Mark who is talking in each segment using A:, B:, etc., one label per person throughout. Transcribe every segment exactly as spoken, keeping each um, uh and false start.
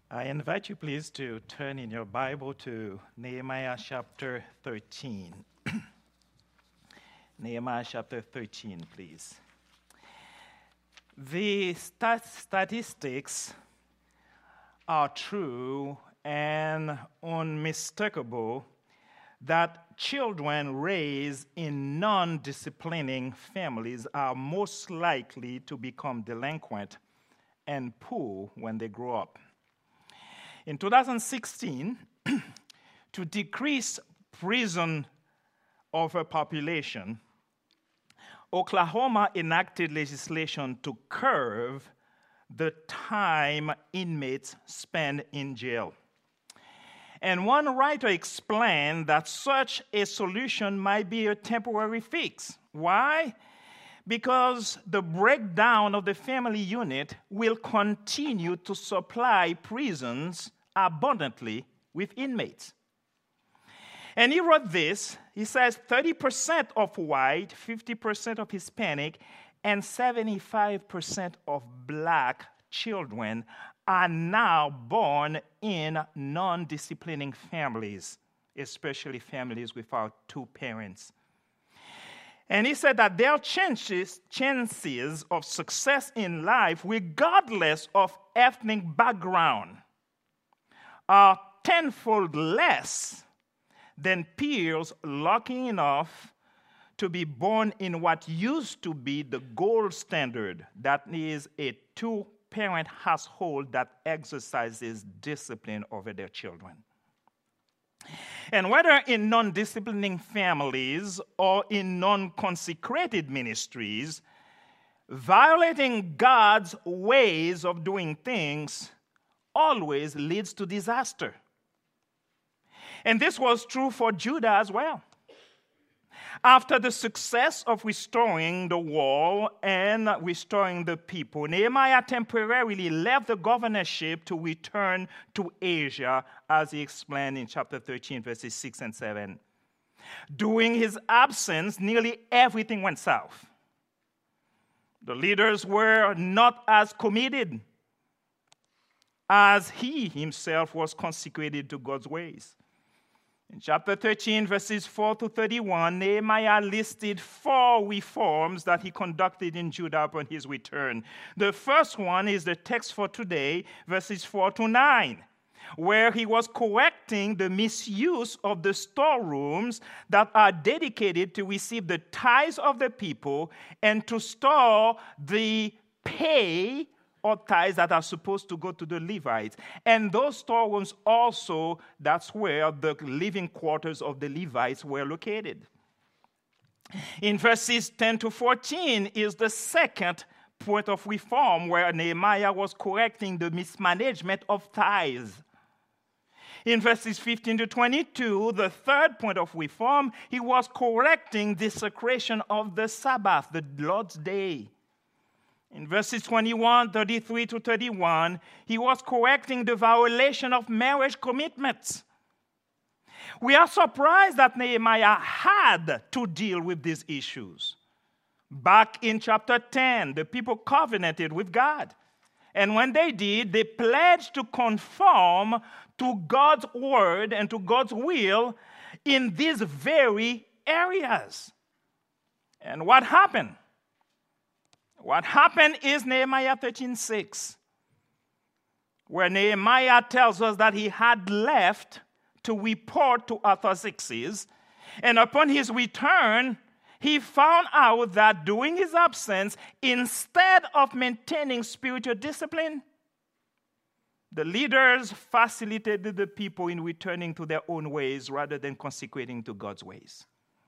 A: I invite you, please, to turn in your Bible to Nehemiah chapter thirteen. Nehemiah chapter thirteen, please. The stat- statistics are true and unmistakable that children raised in non-disciplining families are most likely to become delinquent and poor when they grow up. In two thousand sixteen, to decrease prison overpopulation, Oklahoma enacted legislation to curb the time inmates spend in jail. And one writer explained that such a solution might be a temporary fix. Why? Because the breakdown of the family unit will continue to supply prisons abundantly with inmates. And he wrote this. He says thirty percent of white, fifty percent of Hispanic, and seventy-five percent of black children are now born in non-disciplining families, especially families without two parents. And he said that their chances, chances of success in life, regardless of ethnic background, are tenfold less than peers lucky enough to be born in what used to be the gold standard, that is a two-parent household that exercises discipline over their children. And whether in non-disciplining families or in non-consecrated ministries, violating God's ways of doing things always leads to disaster. And this was true for Judah as well. After the success of restoring the wall and restoring the people, Nehemiah temporarily left the governorship to return to Asia, as he explained in chapter thirteen, verses six and seven. During his absence, nearly everything went south. The leaders were not as committed as he himself was consecrated to God's ways. In chapter thirteen, verses four to thirty-one, Nehemiah listed four reforms that he conducted in Judah upon his return. The first one is the text for today, verses four to nine, where he was correcting the misuse of the storerooms that are dedicated to receive the tithes of the people and to store the pay or tithes that are supposed to go to the Levites. And those storerooms also, that's where the living quarters of the Levites were located. In verses ten to fourteen is the second point of reform, where Nehemiah was correcting the mismanagement of tithes. In verses fifteen to twenty-two, the third point of reform, he was correcting desecration of the Sabbath, the Lord's Day. In verses twenty-one, thirty-three to thirty-one, he was correcting the violation of marriage commitments. We are surprised that Nehemiah had to deal with these issues. Back in chapter ten, the people covenanted with God. And when they did, they pledged to conform to God's word and to God's will in these very areas. And what happened? What happened is Nehemiah thirteen six, where Nehemiah tells us that he had left to report to Artaxerxes, and upon his return, he found out that during his absence, instead of maintaining spiritual discipline, the leaders facilitated the people in returning to their own ways rather than consecrating to God's ways.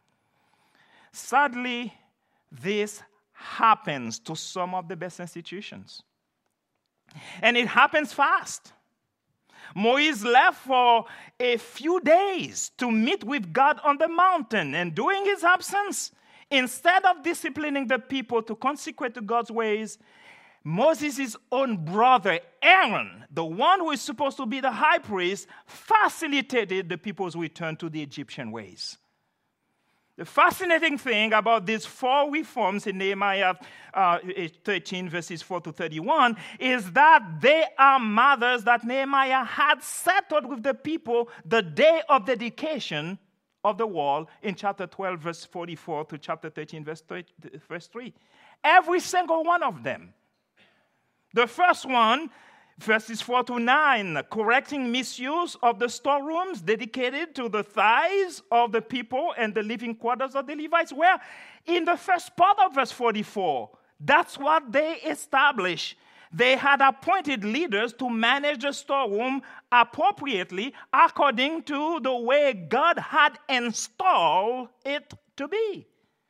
A: Sadly, this happens to some of the best institutions. And it happens fast. Moses left for a few days to meet with God on the mountain, and during his absence, instead of disciplining the people to consecrate to God's ways, Moses' own brother, Aaron, the one who is supposed to be the high priest, facilitated the people's return to the Egyptian ways. The fascinating thing about these four reforms in Nehemiah uh, thirteen, verses four to thirty-one, is that they are matters that Nehemiah had settled with the people the day of dedication of the wall in chapter twelve, verse forty-four to chapter thirteen, verse three. Every single one of them. The first one, verses four to nine, correcting misuse of the storerooms dedicated to the tithes of the people and the living quarters of the Levites. Where in the first part of verse forty-four, that's what they established. They had appointed leaders to manage the storeroom appropriately according to the way God had installed it to be.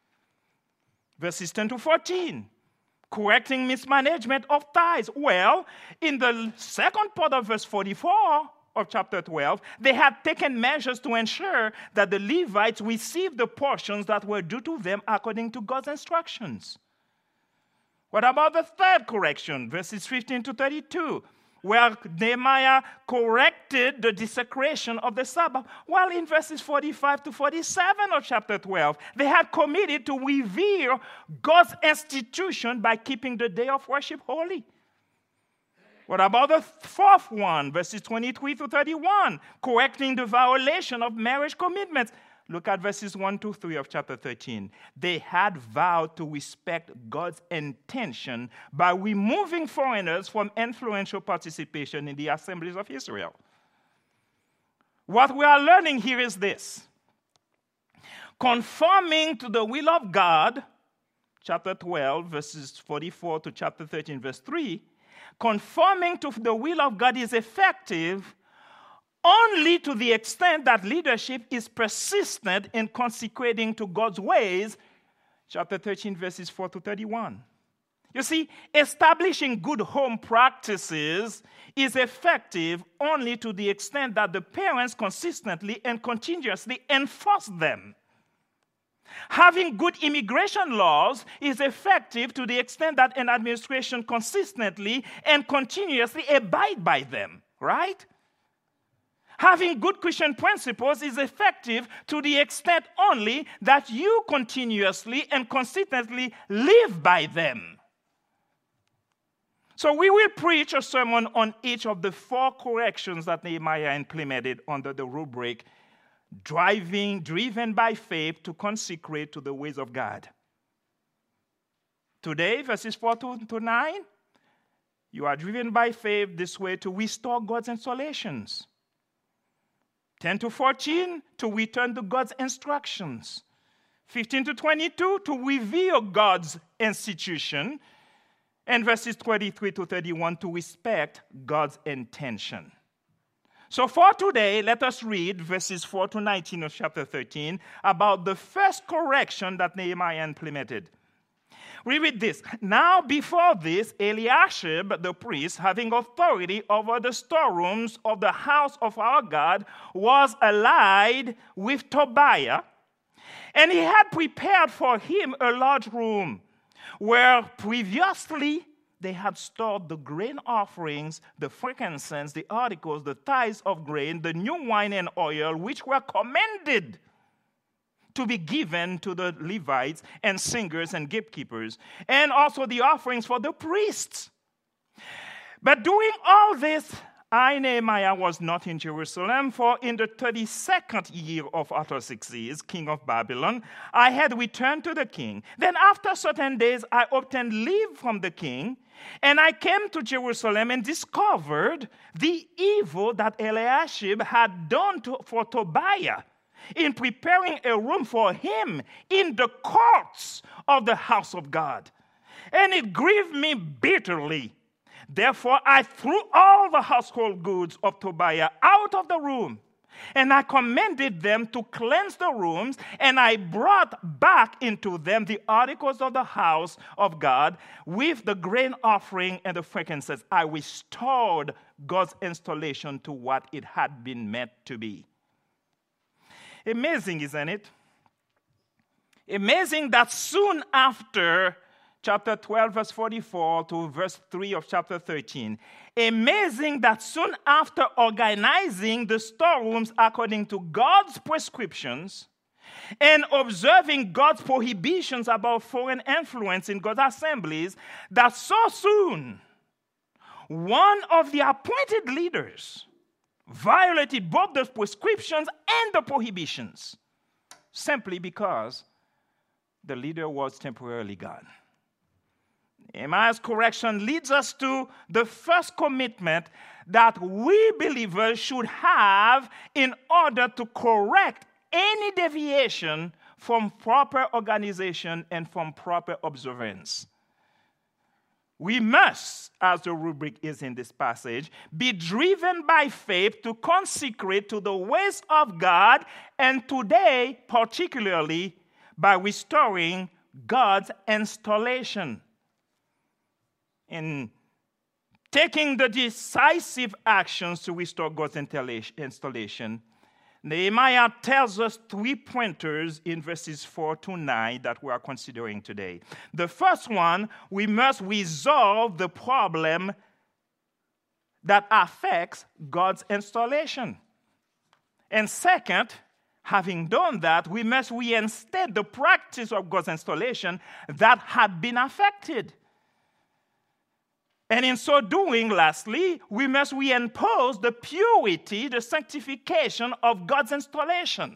A: Verses ten to fourteen. Correcting mismanagement of tithes. Well, in the second part of verse forty-four of chapter twelve, they had taken measures to ensure that the Levites received the portions that were due to them according to God's instructions. What about the third correction, verses fifteen to thirty-two, where Nehemiah corrected the desecration of the Sabbath? While in verses forty-five to forty-seven of chapter twelve, they had committed to revere God's institution by keeping the day of worship holy. What about the fourth one, verses twenty-three to thirty-one, correcting the violation of marriage commitments? Look at verses one to three of chapter thirteen. They had vowed to respect God's intention by removing foreigners from influential participation in the assemblies of Israel. What we are learning here is this. Conforming to the will of God, chapter twelve, verses forty-four to chapter thirteen, verse three, conforming to the will of God is effective only to the extent that leadership is persistent in consecrating to God's ways, chapter thirteen, verses four to thirty-one. You see, establishing good home practices is effective only to the extent that the parents consistently and continuously enforce them. Having good immigration laws is effective to the extent that an administration consistently and continuously abide by them, right? Having good Christian principles is effective to the extent only that you continuously and consistently live by them. So we will preach a sermon on each of the four corrections that Nehemiah implemented under the rubric, driving, driven by faith to consecrate to the ways of God. Today, verses four to nine, you are driven by faith this way to restore God's installations. ten to fourteen, to return to God's instructions. fifteen to twenty-two, to reveal God's institution. And verses twenty-three to thirty-one, to respect God's intention. So for today, let us read verses four to nineteen of chapter thirteen about the first correction that Nehemiah implemented. We read this. Now before this, Eliashib, the priest, having authority over the storerooms of the house of our God, was allied with Tobiah, and he had prepared for him a large room, where previously they had stored the grain offerings, the frankincense, the articles, the tithes of grain, the new wine and oil, which were commended to be given to the Levites and singers and gatekeepers, and also the offerings for the priests. But doing all this, I, Nehemiah, was not in Jerusalem, for in the thirty-second year of Artaxerxes, king of Babylon, I had returned to the king. Then after certain days, I obtained leave from the king, and I came to Jerusalem and discovered the evil that Eliashib had done to, for Tobiah, in preparing a room for him in the courts of the house of God. And it grieved me bitterly. Therefore, I threw all the household goods of Tobiah out of the room, and I commanded them to cleanse the rooms, and I brought back into them the articles of the house of God with the grain offering and the frankincense. I restored God's installation to what it had been meant to be. Amazing, isn't it? Amazing that soon after chapter twelve, verse forty-four to verse three of chapter thirteen, amazing that soon after organizing the storerooms according to God's prescriptions, and observing God's prohibitions about foreign influence in God's assemblies, that so soon one of the appointed leaders violated both the prescriptions and the prohibitions simply because the leader was temporarily gone. Nehemiah's correction leads us to the first commitment that we believers should have in order to correct any deviation from proper organization and from proper observance. We must, as the rubric is in this passage, be driven by faith to consecrate to the ways of God, and today, particularly, by restoring God's installation. In taking the decisive actions to restore God's installation, Nehemiah tells us three pointers in verses four to nine that we are considering today. The first one, we must resolve the problem that affects God's installation. And second, having done that, we must reinstate the practice of God's installation that had been affected. And in so doing, lastly, we must reimpose the purity, the sanctification of God's installation.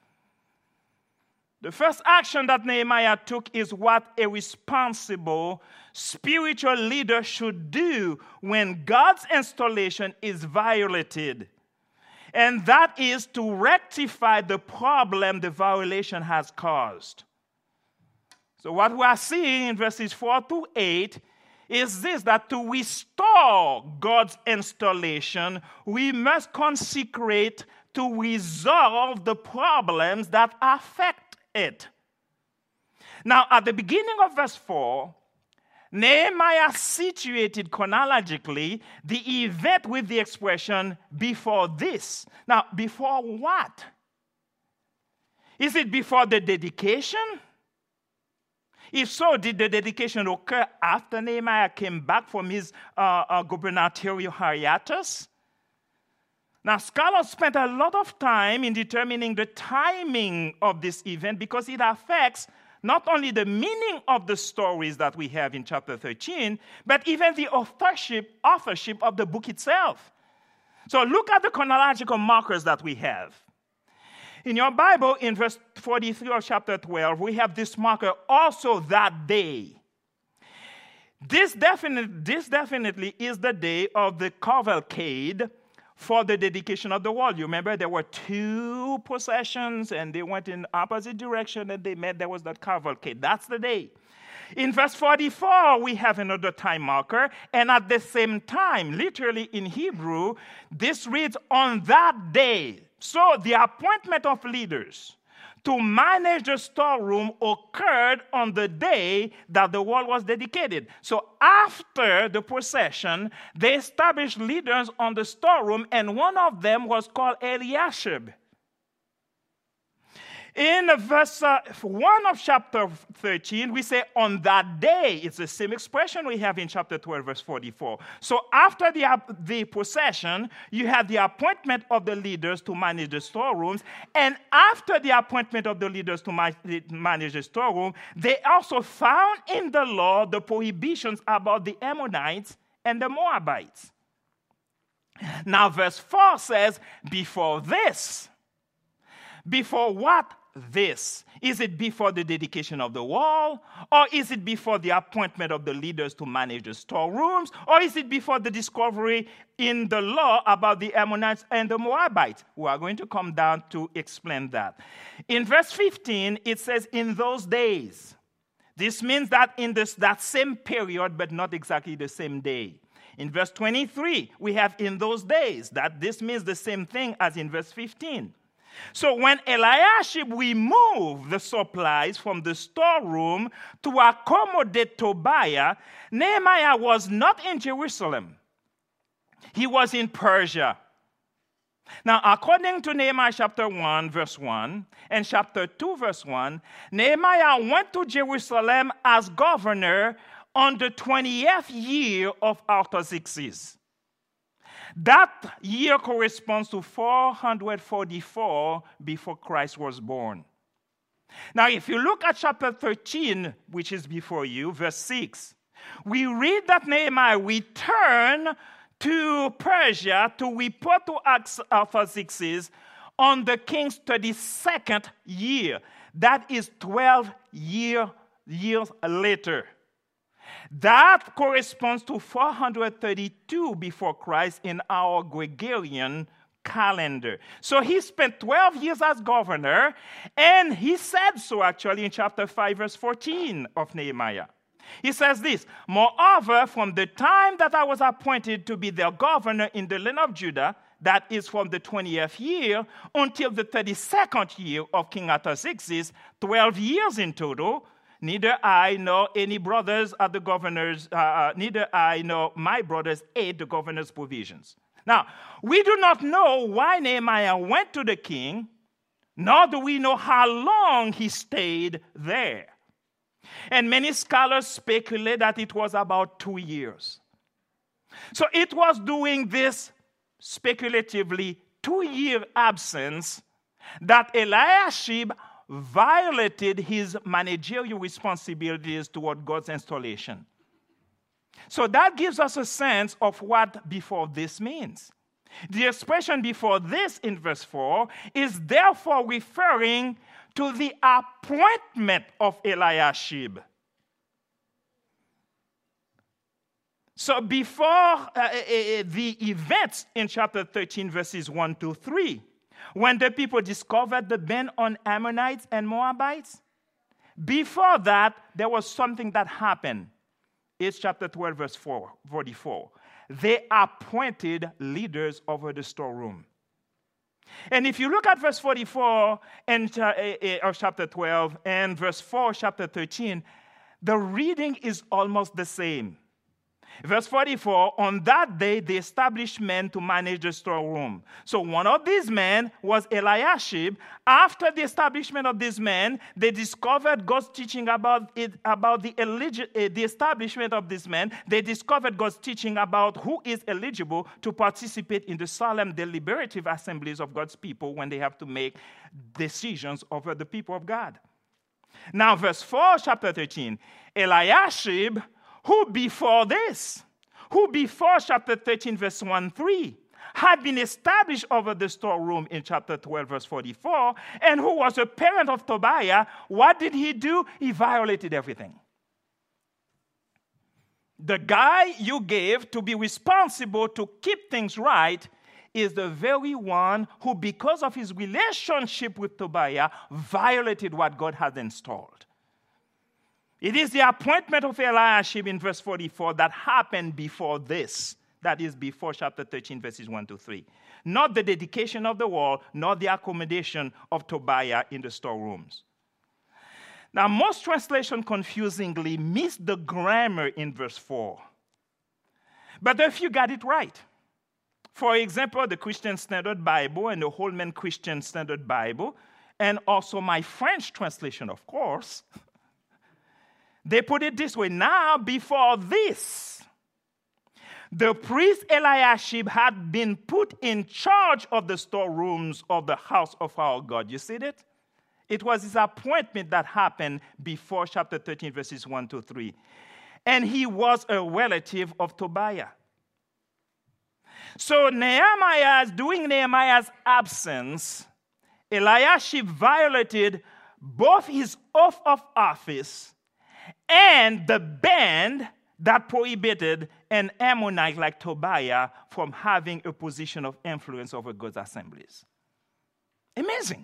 A: The first action that Nehemiah took is what a responsible spiritual leader should do when God's installation is violated. And that is to rectify the problem the violation has caused. So what we are seeing in verses four to eight is this, that to restore God's installation, we must consecrate to resolve the problems that affect it. Now, at the beginning of verse four, Nehemiah situated chronologically the event with the expression, before this. Now, before what? Is it before the dedication? If so, did the dedication occur after Nehemiah came back from his uh, uh, gubernatorial hiatus? Now, scholars spent a lot of time in determining the timing of this event because it affects not only the meaning of the stories that we have in chapter thirteen, but even the authorship, authorship of the book itself. So look at the chronological markers that we have. In your Bible, in verse forty-three of chapter twelve, we have this marker, also that day. This, definite, this definitely is the day of the cavalcade for the dedication of the wall. You remember there were two processions and they went in opposite direction and they met. There was that cavalcade. That's the day. In verse forty-four, we have another time marker, and at the same time, literally in Hebrew, this reads, on that day. So the appointment of leaders to manage the storeroom occurred on the day that the wall was dedicated. So after the procession, they established leaders on the storeroom, and one of them was called Eliashib. In verse uh, one of chapter thirteen, we say, on that day. It's the same expression we have in chapter twelve, verse forty-four. So after the, uh, the procession, you have the appointment of the leaders to manage the storerooms. And after the appointment of the leaders to ma- manage the storeroom, they also found in the law the prohibitions about the Ammonites and the Moabites. Now, verse four says, before this. Before what? This. Is it before the dedication of the wall? Or is it before the appointment of the leaders to manage the storerooms? Or is it before the discovery in the law about the Ammonites and the Moabites? We are going to come down to explain that. In verse fifteen, it says, in those days. This means that in this, that same period, but not exactly the same day. In verse twenty-three, we have in those days. That this means the same thing as in verse fifteen. So when Eliashib removed the supplies from the storeroom to accommodate Tobiah, Nehemiah was not in Jerusalem. He was in Persia. Now, according to Nehemiah chapter one, verse one, and chapter two, verse one, Nehemiah went to Jerusalem as governor on the twentieth year of Artaxerxes. That year corresponds to four hundred forty-four before Christ was born. Now, if you look at chapter thirteen, which is before you, verse six, we read that Nehemiah returned to Persia to report to Artaxerxes on the king's thirty-second year. That is twelve year, years later. That corresponds to four hundred thirty-two before Christ in our Gregorian calendar. So he spent twelve years as governor, and he said so actually in chapter five, verse fourteen of Nehemiah. He says this, "Moreover, from the time that I was appointed to be their governor in the land of Judah, that is from the twentieth year until the thirty-second year of King Artaxerxes, twelve years in total, neither I nor any brothers at the governor's, uh, neither I nor my brothers ate the governor's provisions." Now, we do not know why Nehemiah went to the king, nor do we know how long he stayed there. And many scholars speculate that it was about two years. So it was during this speculatively two-year absence that Eliashib violated his managerial responsibilities toward God's installation. So that gives us a sense of what before this means. The expression before this in verse four is therefore referring to the appointment of Eliashib. So before uh, uh, the events in chapter thirteen, verses one to three, when the people discovered the ban on Ammonites and Moabites, before that, there was something that happened. It's chapter twelve, verse forty-four. They appointed leaders over the storeroom. And if you look at verse forty-four and, uh, of chapter twelve and verse four, chapter thirteen, the reading is almost the same. Verse forty-four, on that day they established men to manage the storeroom. So one of these men was Eliashib. After the establishment of this man, they discovered God's teaching about it, about the, eligi- uh, the establishment of this man. They discovered God's teaching about who is eligible to participate in the solemn deliberative assemblies of God's people when they have to make decisions over the people of God. Now, verse four, chapter thirteen, Eliashib, who before this, who before chapter thirteen, verse one, three, had been established over the storeroom in chapter twelve, verse forty-four, and who was a parent of Tobiah, what did he do? He violated everything. The guy you gave to be responsible to keep things right is the very one who, because of his relationship with Tobiah, violated what God had installed. It is the appointment of Eliashib in verse forty-four that happened before this. That is before chapter thirteen, verses one to three. Not the dedication of the wall, nor the accommodation of Tobiah in the storerooms. Now, most translations confusingly miss the grammar in verse four. But a few got it right. For example, the Christian Standard Bible and the Holman Christian Standard Bible, and also my French translation, of course, they put it this way: now, before this, the priest Eliashib had been put in charge of the storerooms of the house of our God. You see that? It was his appointment that happened before chapter thirteen, verses one to three. And he was a relative of Tobiah. So Nehemiah's, during Nehemiah's absence, Eliashib violated both his oath of office and the ban that prohibited an Ammonite like Tobiah from having a position of influence over God's assemblies. Amazing.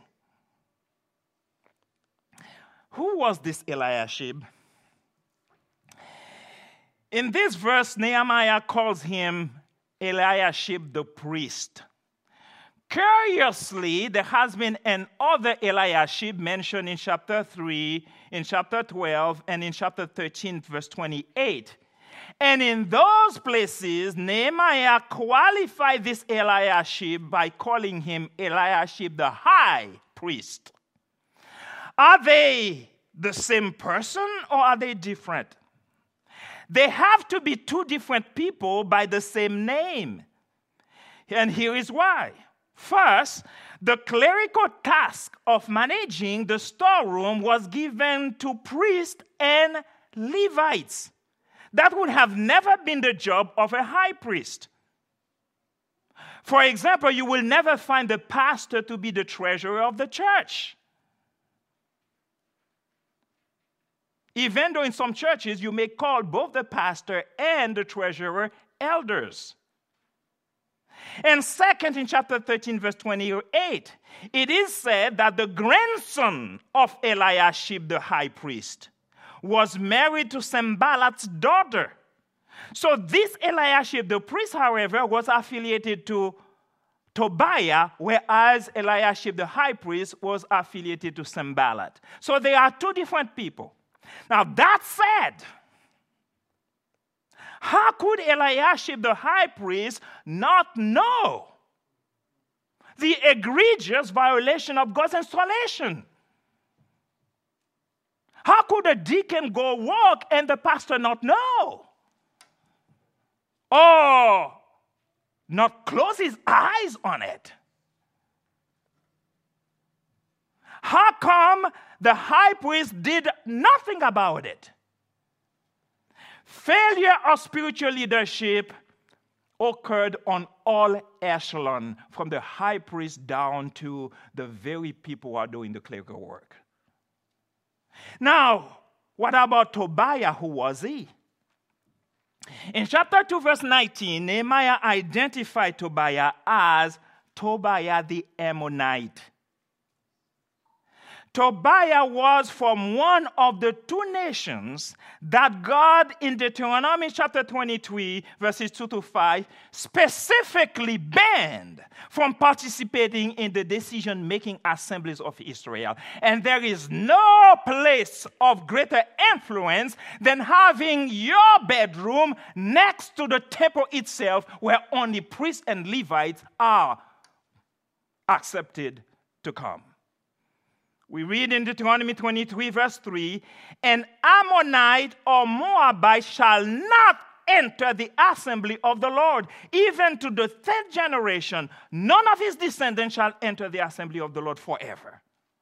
A: Who was this Eliashib? In this verse, Nehemiah calls him Eliashib the priest. Curiously, there has been another Eliashib mentioned in chapter three, in chapter twelve, and in chapter thirteen, verse twenty-eight. And in those places, Nehemiah qualified this Eliashib by calling him Eliashib the high priest. Are they the same person or are they different? They have to be two different people by the same name. And here is why. First, the clerical task of managing the storeroom was given to priests and Levites. That would have never been the job of a high priest. For example, you will never find the pastor to be the treasurer of the church. Even though in some churches you may call both the pastor and the treasurer elders. And second, in chapter thirteen, verse twenty-eight, it is said that the grandson of Eliashib, the high priest, was married to Sanballat's daughter. So this Eliashib, the priest, however, was affiliated to Tobiah, whereas Eliashib, the high priest, was affiliated to Sanballat. So they are two different people. Now, that said, how could Eliashib, the high priest, not know the egregious violation of God's installation? How could a deacon go walk and the pastor not know? Or not close his eyes on it? How come the high priest did nothing about it? Failure of spiritual leadership occurred on all echelons, from the high priest down to the very people who are doing the clerical work. Now, what about Tobiah? Who was he? In chapter two, verse nineteen, Nehemiah identified Tobiah as Tobiah the Ammonite. Tobiah was from one of the two nations that God, in Deuteronomy chapter twenty-three, verses two to five, specifically banned from participating in the decision-making assemblies of Israel. And there is no place of greater influence than having your bedroom next to the temple itself, where only priests and Levites are accepted to come. We read in Deuteronomy twenty-three, verse three, "An Ammonite or Moabite shall not enter the assembly of the Lord. Even to the third generation, none of his descendants shall enter the assembly of the Lord forever.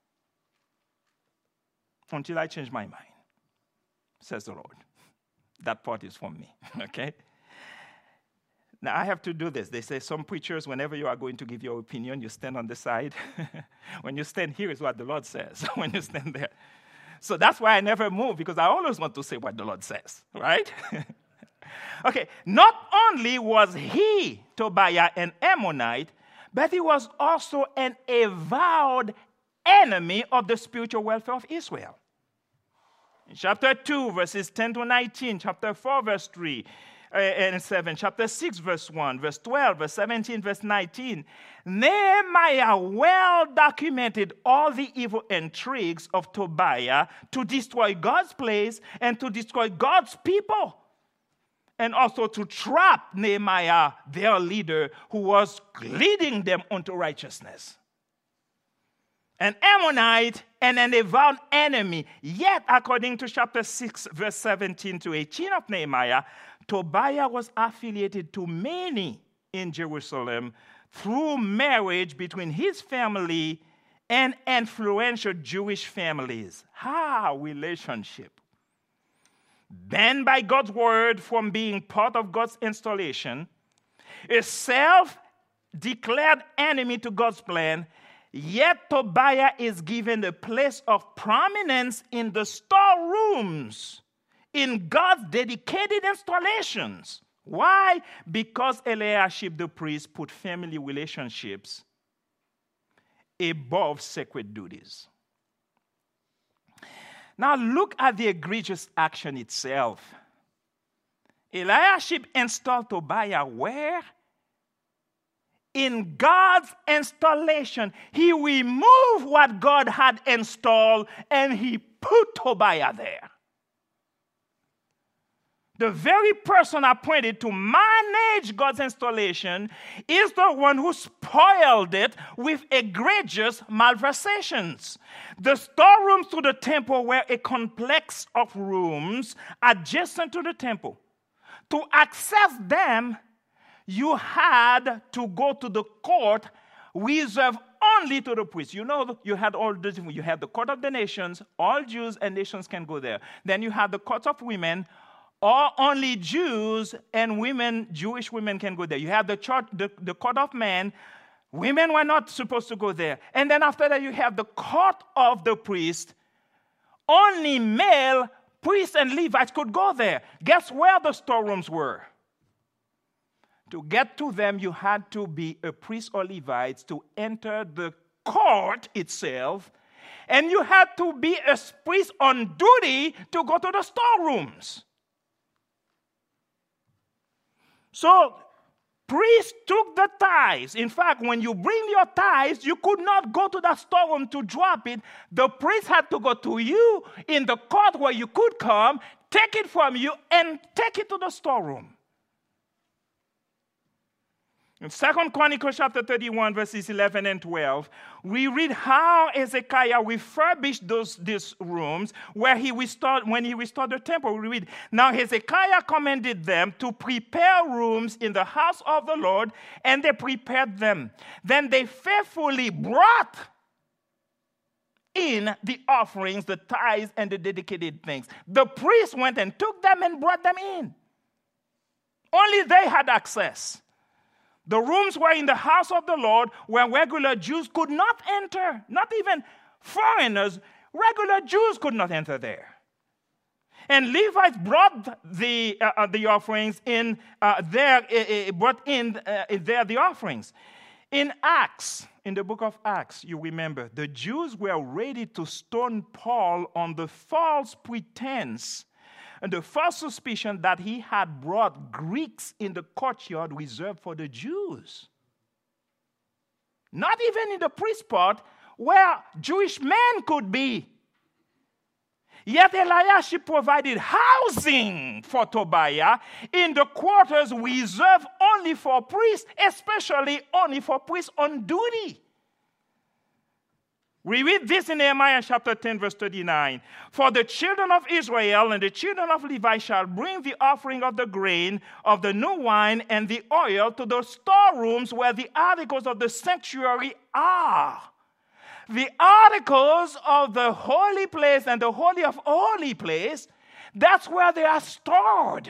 A: Until I change my mind, says the Lord." That part is from me, okay? Now, I have to do this. They say some preachers, whenever you are going to give your opinion, you stand on the side. When you stand here is what the Lord says, when you stand there. So that's why I never move, because I always want to say what the Lord says, right? Okay, not only was he, Tobiah, an Ammonite, but he was also an avowed enemy of the spiritual welfare of Israel. In chapter two, verses ten to nineteen, chapter four, verse three, and seven, chapter six, verse one, verse twelve, verse seventeen, verse nineteen, Nehemiah well documented all the evil intrigues of Tobiah to destroy God's place and to destroy God's people, and also to trap Nehemiah, their leader, who was leading them unto righteousness. An Ammonite and an avowed enemy. Yet, according to chapter six, verse seventeen to eighteen of Nehemiah, Tobiah was affiliated to many in Jerusalem through marriage between his family and influential Jewish families. How relationship. Banned by God's word from being part of God's installation, a self-declared enemy to God's plan, yet Tobiah is given a place of prominence in the storerooms in God's dedicated installations. Why? Because Eliashib the priest put family relationships above sacred duties. Now look at the egregious action itself. Eliashib installed Tobiah where? In God's installation. He removed what God had installed and he put Tobiah there. The very person appointed to manage God's installation is the one who spoiled it with egregious malversations. The storerooms to the temple were a complex of rooms adjacent to the temple. To access them, you had to go to the court reserved only to the priests. You know, you had all the, you had the court of the nations, all Jews and nations can go there. Then you had the court of women, or only Jews and women, Jewish women can go there. You have the church, the, the court of men. Women were not supposed to go there. And then after that, you have the court of the priest. Only male priests and Levites could go there. Guess where the storerooms were? To get to them, you had to be a priest or Levite to enter the court itself. And you had to be a priest on duty to go to the storerooms. So, priests took the tithes. In fact, when you bring your tithes, you could not go to that storeroom to drop it. The priest had to go to you in the court where you could come, take it from you, and take it to the storeroom. In Second Chronicles chapter thirty-one, verses eleven and twelve, we read how Hezekiah refurbished those these rooms where he restored when he restored the temple. We read, now Hezekiah commanded them to prepare rooms in the house of the Lord, and they prepared them. Then they faithfully brought in the offerings, the tithes, and the dedicated things. The priests went and took them and brought them in. Only they had access. The rooms were in the house of the Lord where regular Jews could not enter. Not even foreigners. Regular Jews could not enter there. And Levites brought the uh, the offerings in uh, there. Uh, brought in uh, there the offerings. In Acts, in the book of Acts, you remember the Jews were ready to stone Paul on the false pretense and the false suspicion that he had brought Greeks in the courtyard reserved for the Jews. Not even in the priest part where Jewish men could be. Yet Eliashib provided housing for Tobiah in the quarters reserved only for priests, especially only for priests on duty. We read this in Nehemiah chapter ten, verse thirty-nine. For the children of Israel and the children of Levi shall bring the offering of the grain, of the new wine, and the oil to the storerooms where the articles of the sanctuary are. The articles of the holy place and the holy of holy place, that's where they are stored.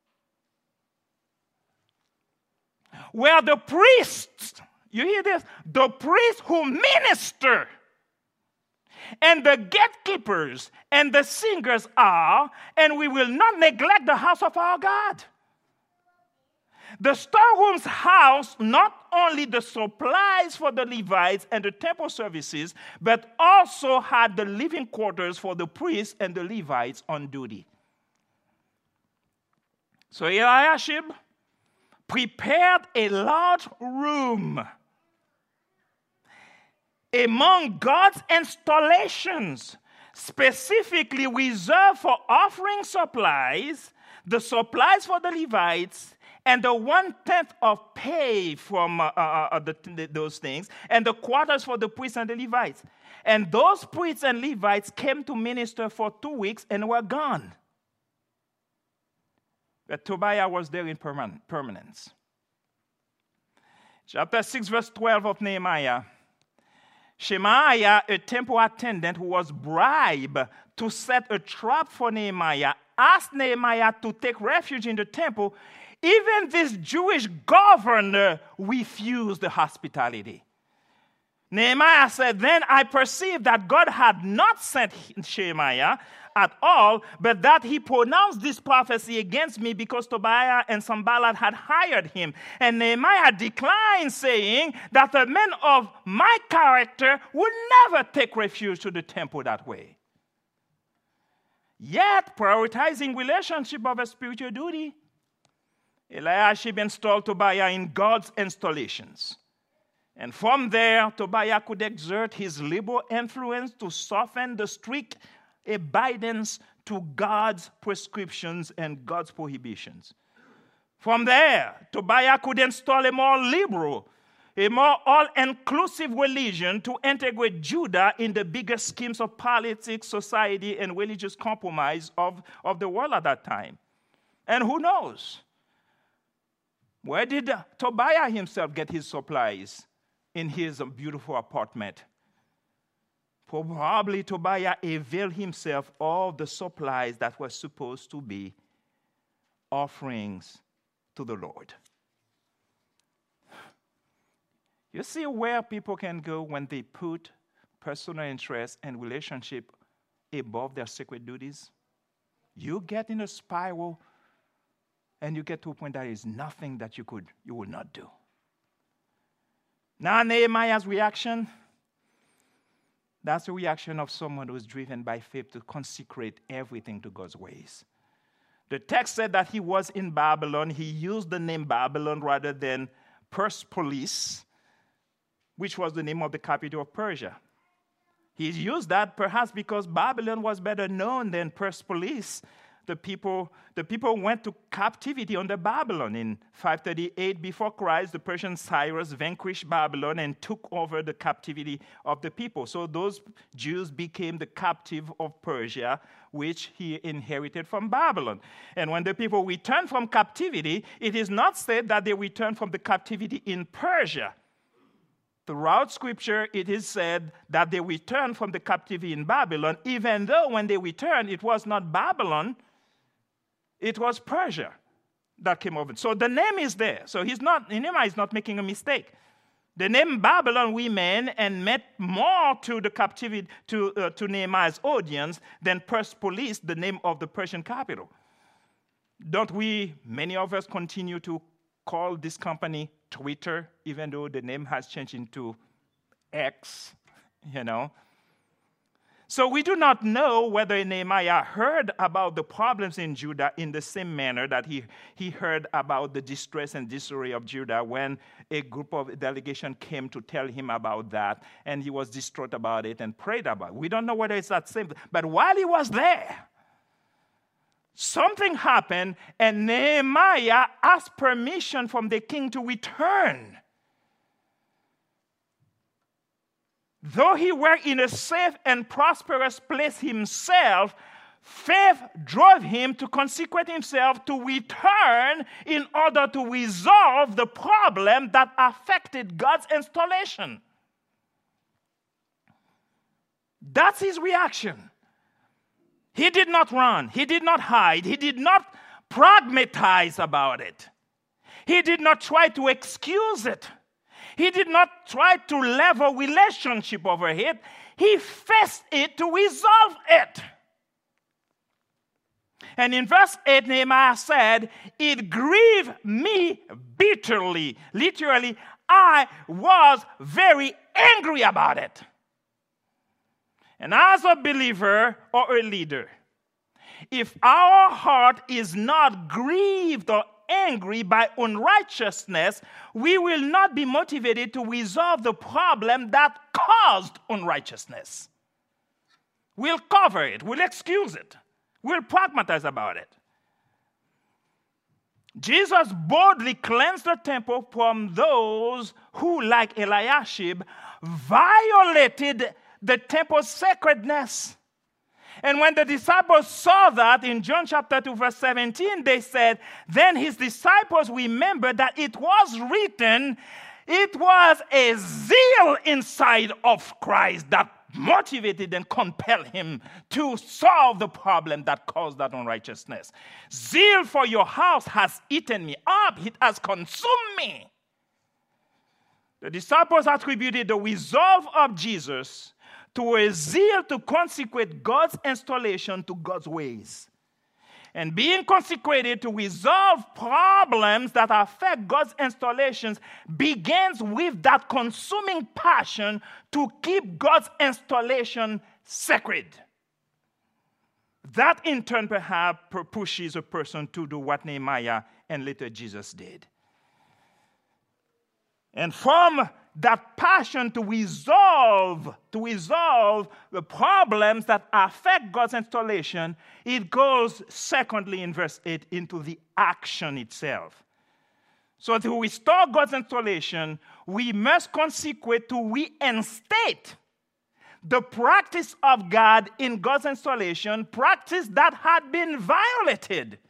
A: Where the priests, you hear this? The priests who minister and the gatekeepers and the singers are, and we will not neglect the house of our God. The storerooms house not only the supplies for the Levites and the temple services, but also had the living quarters for the priests and the Levites on duty. So Eliashib prepared a large room among God's installations, specifically reserved for offering supplies, the supplies for the Levites, and the one-tenth of pay from uh, uh, the, the, those things, and the quarters for the priests and the Levites. And those priests and Levites came to minister for two weeks and were gone. But Tobiah was there in perman- permanence. Chapter six, verse twelve of Nehemiah. Shemaiah, a temple attendant who was bribed to set a trap for Nehemiah, asked Nehemiah to take refuge in the temple. Even this Jewish governor refused the hospitality. Nehemiah said, then I perceived that God had not sent Shemaiah at all, but that he pronounced this prophecy against me because Tobiah and Sanballat had hired him. And Nehemiah declined, saying that a man of my character would never take refuge to the temple that way. Yet, prioritizing relationship over spiritual duty, Eliashib installed Tobiah in God's installations. And from there, Tobiah could exert his liberal influence to soften the strict obedience to God's prescriptions and God's prohibitions. From there, Tobiah could install a more liberal, a more all-inclusive religion to integrate Judah in the bigger schemes of politics, society, and religious compromise of, of the world at that time. And who knows? Where did Tobiah himself get his supplies in his beautiful apartment. Probably Tobiah availed himself of the supplies that were supposed to be offerings to the Lord. You see where people can go when they put personal interest and relationship above their sacred duties? You get in a spiral and you get to a point that there is nothing that you could, you will not do. Now Nehemiah's reaction, that's the reaction of someone who is driven by faith to consecrate everything to God's ways. The text said that he was in Babylon. He used the name Babylon rather than Persepolis, which was the name of the capital of Persia. He used that perhaps because Babylon was better known than Persepolis. The people, the people went to captivity under Babylon. In five thirty-eight before Christ, the Persian Cyrus vanquished Babylon and took over the captivity of the people. So those Jews became the captive of Persia, which he inherited from Babylon. And when the people returned from captivity, it is not said that they returned from the captivity in Persia. Throughout Scripture, it is said that they returned from the captivity in Babylon, even though when they returned, it was not Babylon, it was Persia that came over. So the name is there. So he's not, Nehemiah is not making a mistake. The name Babylon remained and meant more to the captivity, to, uh, to Nehemiah's audience than Persepolis, the name of the Persian capital. Don't we, many of us, continue to call this company Twitter, even though the name has changed into X, you know? So we do not know whether Nehemiah heard about the problems in Judah in the same manner that he, he heard about the distress and disarray of Judah when a group of delegation came to tell him about that, and he was distraught about it and prayed about it. We don't know whether it's that same. But while he was there, something happened, and Nehemiah asked permission from the king to return. Though he were in a safe and prosperous place himself, faith drove him to consecrate himself to return in order to resolve the problem that affected God's installation. That's his reaction. He did not run. He did not hide. He did not pragmatize about it. He did not try to excuse it. He did not try to level relationship over it. He faced it to resolve it. And in verse eight, Nehemiah said, "It grieved me bitterly." Literally, I was very angry about it. And as a believer or a leader, if our heart is not grieved or angry by unrighteousness, we will not be motivated to resolve the problem that caused unrighteousness. We'll cover it. We'll excuse it. We'll pragmatize about it. Jesus boldly cleansed the temple from those who, like Eliashib, violated the temple's sacredness. And when the disciples saw that in John chapter two, verse seventeen, they said, then his disciples remembered that it was written, it was a zeal inside of Christ that motivated and compelled him to solve the problem that caused that unrighteousness. Zeal for your house has eaten me up. It has consumed me. The disciples attributed the resolve of Jesus to a zeal to consecrate God's installation to God's ways. And being consecrated to resolve problems that affect God's installations begins with that consuming passion to keep God's installation sacred. That in turn perhaps pushes a person to do what Nehemiah and later Jesus did. And from that passion to resolve, to resolve the problems that affect God's installation, it goes, secondly, in verse eight, into the action itself. So to restore God's installation, we must consecrate to reinstate the practice of God in God's installation, practice that had been violated.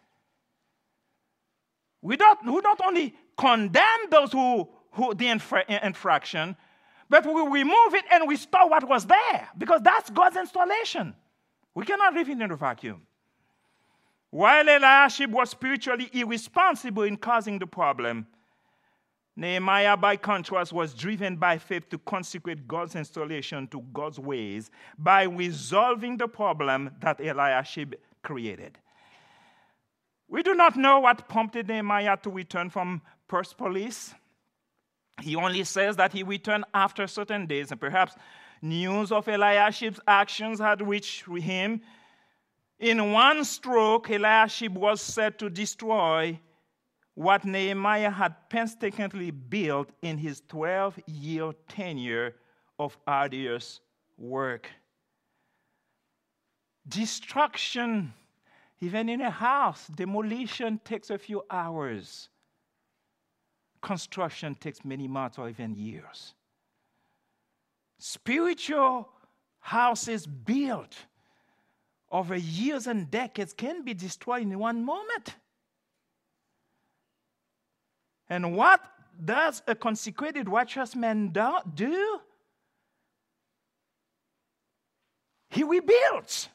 A: We don't, we don't only condemn those who Who, the infra- infraction, But we remove it and restore what was there, because that's God's installation. We cannot live in a vacuum. While Eliashib was spiritually irresponsible in causing the problem, Nehemiah, by contrast, was driven by faith to consecrate God's installation to God's ways by resolving the problem that Eliashib created. We do not know what prompted Nehemiah to return from Persepolis. He only says that he returned after certain days, and perhaps news of Eliashib's actions had reached him. In one stroke, Eliashib was set to destroy what Nehemiah had painstakingly built in his twelve-year tenure of arduous work. Destruction, even in a house, demolition takes a few hours. Construction takes many months or even years. Spiritual houses built over years and decades can be destroyed in one moment. And what does a consecrated righteous man do? He rebuilds.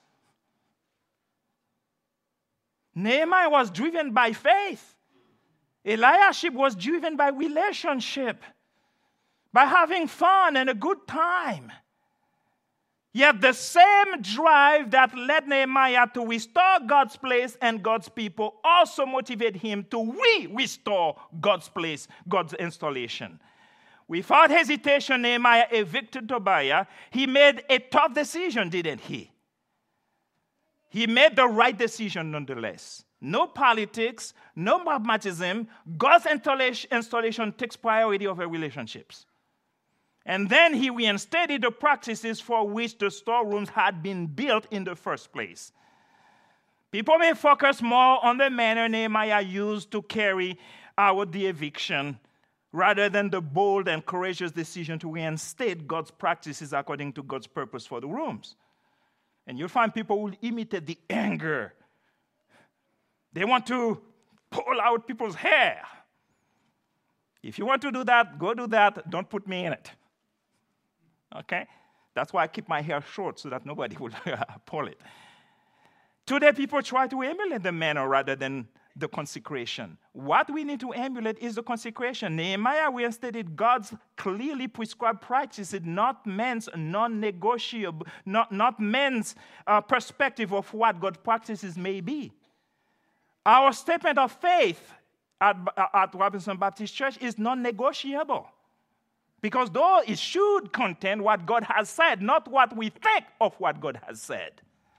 A: Nehemiah was driven by faith. Eliashib was driven by relationship, by having fun and a good time. Yet the same drive that led Nehemiah to restore God's place and God's people also motivated him to re-restore God's place, God's installation. Without hesitation, Nehemiah evicted Tobiah. He made a tough decision, didn't he? He made the right decision nonetheless. No politics, no pragmatism. God's installation takes priority over relationships. And then he reinstated the practices for which the storerooms had been built in the first place. People may focus more on the manner Nehemiah used to carry out the eviction rather than the bold and courageous decision to reinstate God's practices according to God's purpose for the rooms. And you'll find people who imitate the anger. They want to pull out people's hair. If you want to do that, go do that. Don't put me in it. Okay? That's why I keep my hair short so that nobody will pull it. Today, people try to emulate the manner rather than the consecration. What we need to emulate is the consecration. Nehemiah reinstated God's clearly prescribed practices, not man's non-negotiable, not, not man's uh, perspective of what God's practices may be. Our statement of faith at, at Robinson Baptist Church is non-negotiable. Because though it should contain what God has said, not what we think of what God has said.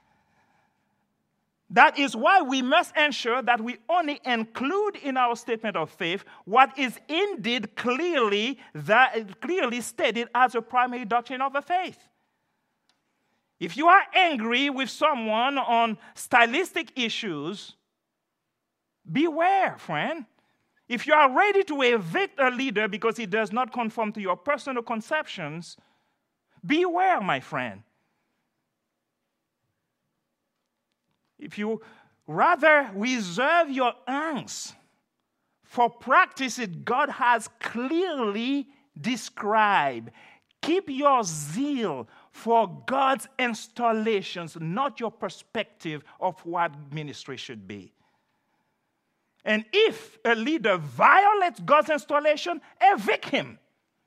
A: That is why we must ensure that we only include in our statement of faith what is indeed clearly, that, clearly stated as a primary doctrine of the faith. If you are angry with someone on stylistic issues, beware, friend. If you are ready to evict a leader because he does not conform to your personal conceptions, beware, my friend. If you rather reserve your angst for practices God has clearly described, keep your zeal for God's installations, not your perspective of what ministry should be. And if a leader violates God's installation, evict him.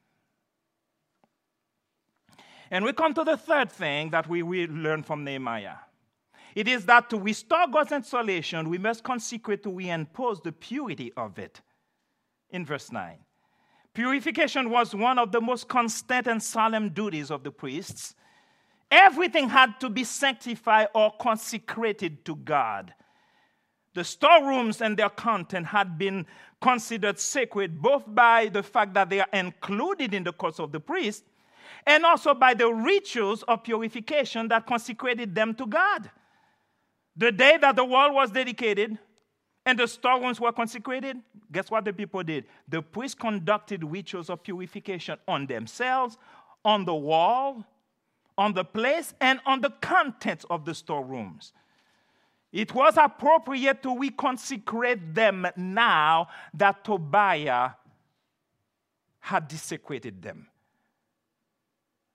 A: And we come to the third thing that we will learn from Nehemiah. It is that to restore God's installation, we must consecrate to reimpose the purity of it. In verse nine. Purification was one of the most constant and solemn duties of the priests. Everything had to be sanctified or consecrated to God. The storerooms and their content had been considered sacred both by the fact that they are included in the course of the priest and also by the rituals of purification that consecrated them to God. The day that the wall was dedicated and the storerooms were consecrated, guess what the people did? The priests conducted rituals of purification on themselves, on the wall, on the place, and on the contents of the storerooms. It was appropriate to reconsecrate them now that Tobiah had desecrated them.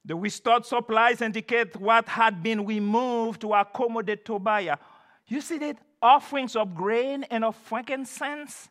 A: The restored supplies indicate what had been removed to accommodate Tobiah. You see that? Offerings of grain and of frankincense.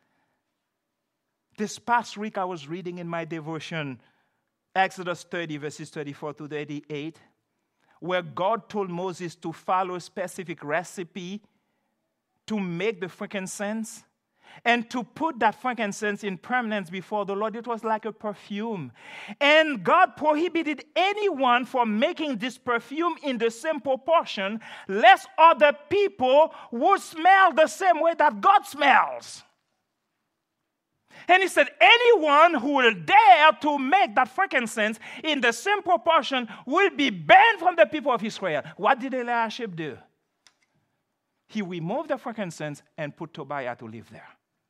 A: This past week I was reading in my devotion Exodus thirty, verses thirty-four to thirty-eight, where God told Moses to follow a specific recipe to make the frankincense and to put that frankincense in permanence before the Lord. It was like a perfume. And God prohibited anyone from making this perfume in the same proportion, lest other people would smell the same way that God smells. And he said, anyone who will dare to make that frankincense in the same proportion will be banned from the people of Israel. What did Eliashib do? He removed the frankincense and put Tobiah to live there.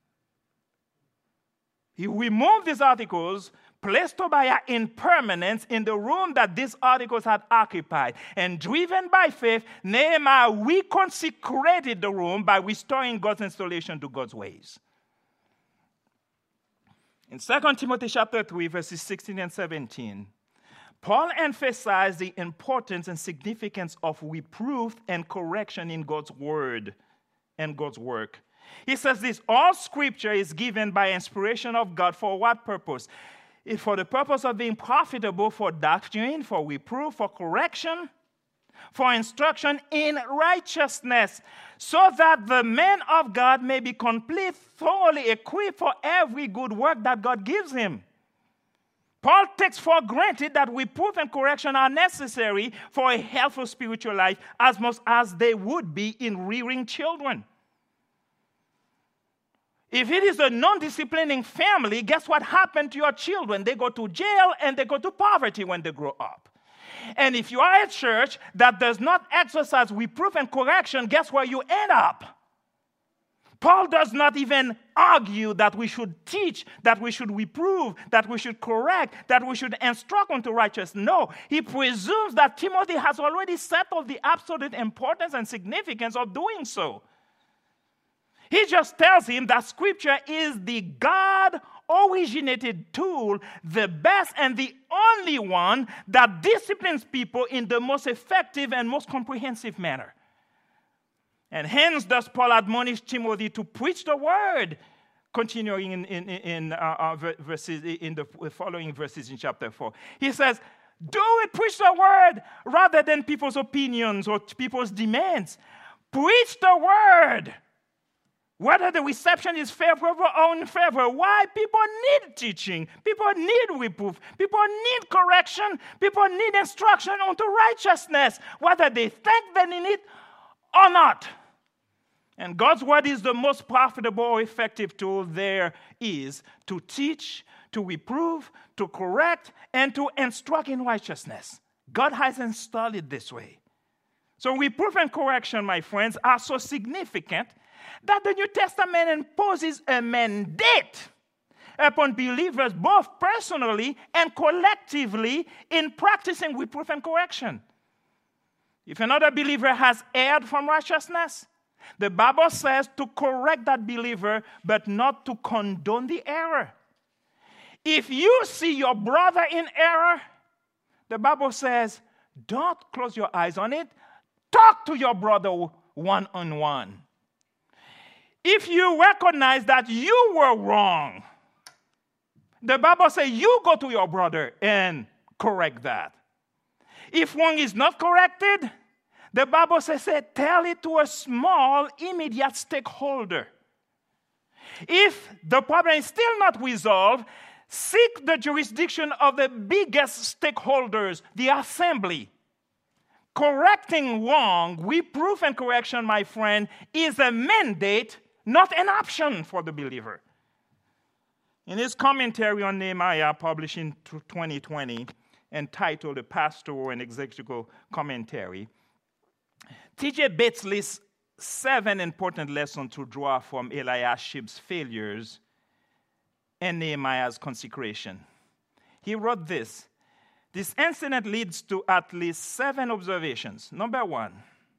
A: He removed these articles, placed Tobiah in permanence in the room that these articles had occupied. And driven by faith, Nehemiah reconsecrated the room by restoring God's installation to God's ways. In Second Timothy chapter three, verses sixteen and seventeen, Paul emphasized the importance and significance of reproof and correction in God's word and God's work. He says this, all scripture is given by inspiration of God for what purpose? It's for the purpose of being profitable for doctrine, for reproof, for correction, for instruction in righteousness, so that the man of God may be complete, thoroughly equipped for every good work that God gives him. Paul takes for granted that reproof and correction are necessary for a healthy spiritual life as much as they would be in rearing children. If it is a non-disciplining family, guess what happened to your children? They go to jail and they go to poverty when they grow up. And if you are a church that does not exercise reproof and correction, guess where you end up? Paul does not even argue that we should teach, that we should reprove, that we should correct, that we should instruct unto righteousness. No, he presumes that Timothy has already settled the absolute importance and significance of doing so. He just tells him that Scripture is the God-originated tool, the best and the only one that disciplines people in the most effective and most comprehensive manner. And hence does Paul admonish Timothy to preach the word, continuing in, in, in, uh, uh, verses, in the following verses in chapter four. He says, do it, preach the word, rather than people's opinions or people's demands. Preach the word. Whether the reception is favorable or unfavorable, why? People need teaching. People need reproof. People need correction. People need instruction unto righteousness, whether they think they need it or not. And God's word is the most profitable or effective tool there is to teach, to reprove, to correct, and to instruct in righteousness. God has installed it this way. So reproof and correction, my friends, are so significant that the New Testament imposes a mandate upon believers both personally and collectively in practicing reproof and correction. If another believer has erred from righteousness, the Bible says to correct that believer, but not to condone the error. If you see your brother in error, the Bible says, don't close your eyes on it. Talk to your brother one-on-one. If you recognize that you were wrong, the Bible says you go to your brother and correct that. If one is not corrected, the Bible says, say, tell it to a small, immediate stakeholder. If the problem is still not resolved, seek the jurisdiction of the biggest stakeholders, the assembly. Correcting wrong, reproof and correction, my friend, is a mandate, not an option for the believer. In his commentary on Nehemiah, published in twenty twenty, entitled A Pastoral and Exegetical Commentary, T J Bates lists seven important lessons to draw from Eliashib's failures and Nehemiah's consecration. He wrote this: this incident leads to at least seven observations. Number one,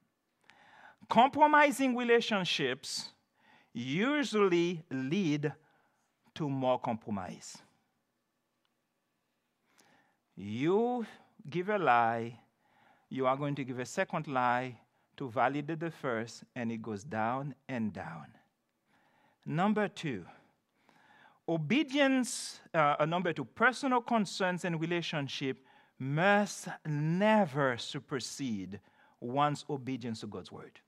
A: compromising relationships usually lead to more compromise. You give a lie, you are going to give a second lie to validate the first, and it goes down and down. Number two, obedience, uh, number two, personal concerns and relationship must never supersede one's obedience to God's word.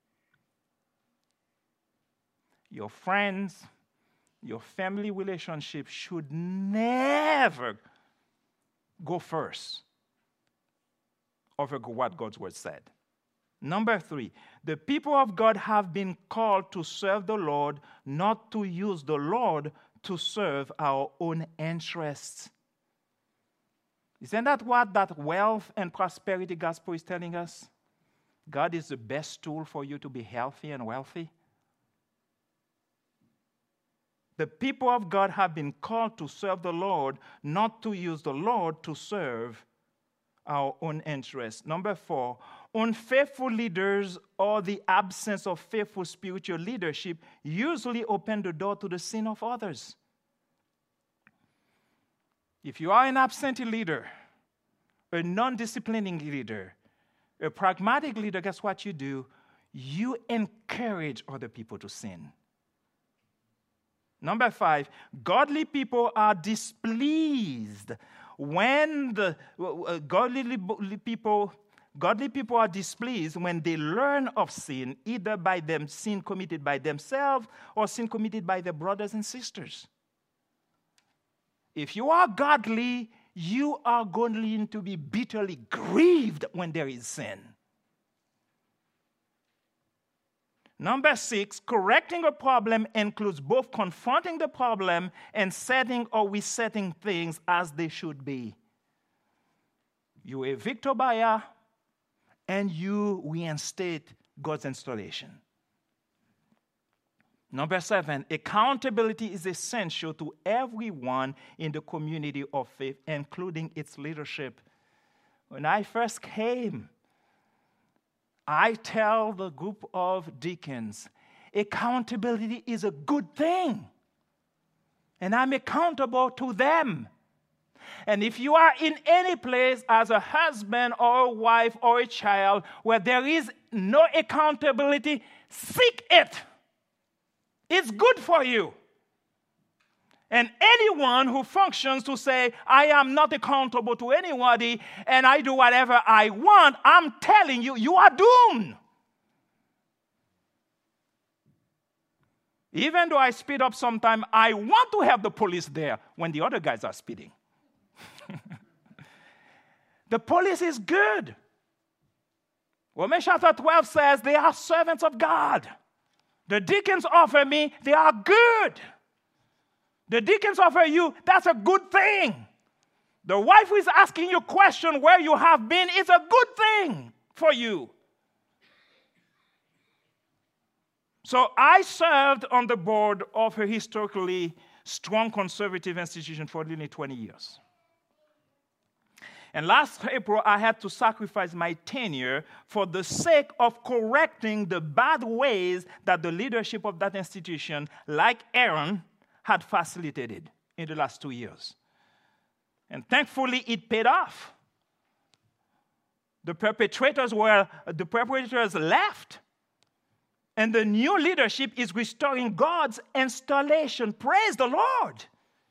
A: Your friends, your family relationship should never go first over what God's word said. Number three, the people of God have been called to serve the Lord, not to use the Lord to serve our own interests. Isn't that what that wealth and prosperity gospel is telling us? God is the best tool for you to be healthy and wealthy. The people of God have been called to serve the Lord, not to use the Lord to serve our own interests. Number four, unfaithful leaders or the absence of faithful spiritual leadership usually open the door to the sin of others. If you are an absentee leader, a non-disciplining leader, a pragmatic leader, guess what you do? You encourage other people to sin. Number five, godly people are displeased when the uh, godly people godly people are displeased when they learn of sin, either by them sin committed by themselves or sin committed by their brothers and sisters. If you are godly, you are going to be bitterly grieved when there is sin. Number six, correcting a problem includes both confronting the problem and setting or resetting things as they should be. You evict Tobiah and you reinstate God's installation. Number seven, accountability is essential to everyone in the community of faith, including its leadership. When I first came, I tell the group of deacons, accountability is a good thing. And I'm accountable to them. And if you are in any place as a husband or a wife or a child where there is no accountability, seek it. It's good for you. And anyone who functions to say, I am not accountable to anybody and I do whatever I want, I'm telling you, you are doomed. Even though I speed up sometime, I want to have the police there when the other guys are speeding. The police is good. Romans chapter twelve says they are servants of God. The deacons offer me, they are good. The deacons offer you, that's a good thing. The wife who is asking you question where you have been is a good thing for you. So I served on the board of a historically strong conservative institution for nearly twenty years. And last April, I had to sacrifice my tenure for the sake of correcting the bad ways that the leadership of that institution, like Aaron, had facilitated in the last two years. And thankfully, it paid off. The perpetrators were, the perpetrators left. And the new leadership is restoring God's installation. Praise the Lord.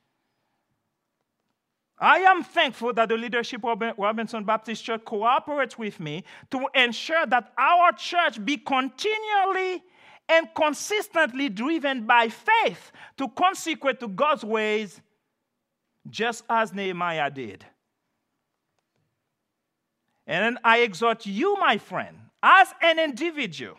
A: I am thankful that the leadership of Robinson Baptist Church cooperates with me to ensure that our church be continually and consistently driven by faith to consecrate to God's ways, just as Nehemiah did. And I exhort you, my friend, as an individual,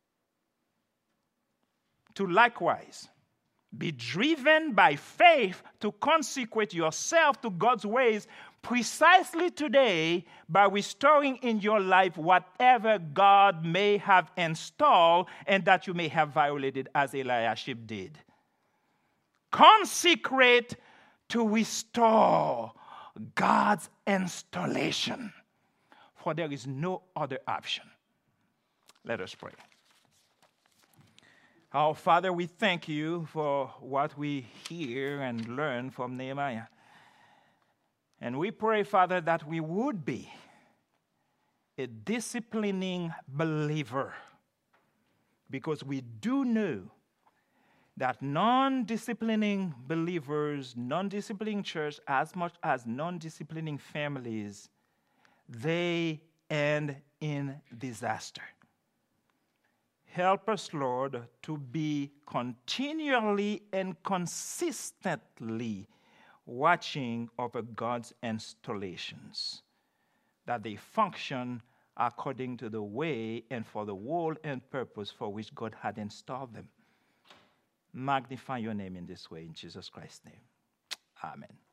A: to likewise be driven by faith to consecrate yourself to God's ways precisely today by restoring in your life whatever God may have installed and that you may have violated as Eliashib did. Consecrate to restore God's installation, for there is no other option. Let us pray. Our Father, we thank you for what we hear and learn from Nehemiah. And we pray, Father, that we would be a disciplining believer, because we do know that non-disciplining believers, non-disciplining church, as much as non-disciplining families, they end in disaster. Help us, Lord, to be continually and consistently watching over God's installations, that they function according to the way and for the role and purpose for which God had installed them. Magnify your name in this way, in Jesus Christ's name. Amen.